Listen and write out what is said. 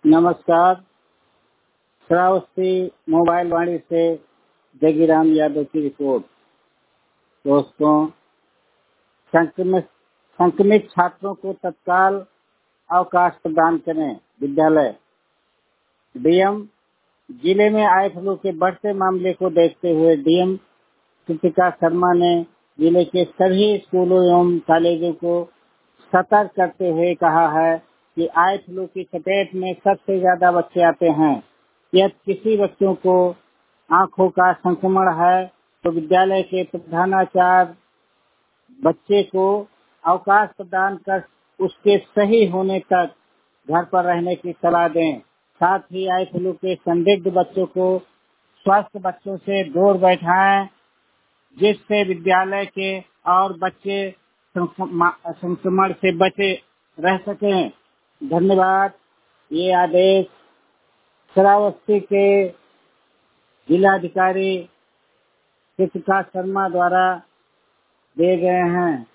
नमस्कार। श्रावस्ती मोबाइल वाणी से जगीराम यादव की रिपोर्ट। दोस्तों, संक्रमित छात्रों को तत्काल अवकाश प्रदान करें। विद्यालय डीएम जिले में आई फ्लू के बढ़ते मामले को देखते हुए डीएम कृतिका शर्मा ने जिले के सभी स्कूलों एवं कॉलेजों को सतर्क करते हुए कहा है कि आई फ्लू की चपेट में सबसे ज्यादा बच्चे आते हैं। यदि किसी बच्चों को आंखों का संक्रमण है तो विद्यालय के प्रधानाचार्य बच्चे को अवकाश प्रदान कर उसके सही होने तक घर पर रहने की सलाह दें। साथ ही आई फ्लू के संदिग्ध बच्चों को स्वस्थ बच्चों से दूर बैठाएं, जिससे विद्यालय के और बच्चे संक्रमण से बचे रह सकें। धन्यवाद। ये आदेश श्रावस्ती के जिलाधिकारी कृतिका शर्मा द्वारा दिए गए हैं।